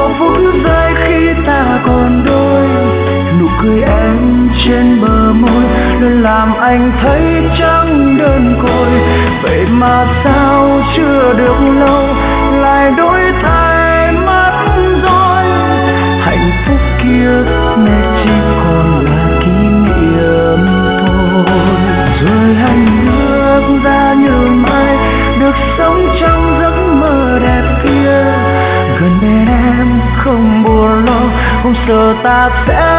một phút giây khi ta còn đôi, nụ cười em trên bờ môi luôn làm anh thấy chẳng đơn côi. Vậy mà sao chưa được lâu lại đổi thay mất rồi, hạnh phúc kia nay chỉ còn là kỷ niệm thôi. Rồi anh bước ra như mây được sống trong giấc mơ đẹp kia, gần bên em không buồn lo, không sợ ta sẽ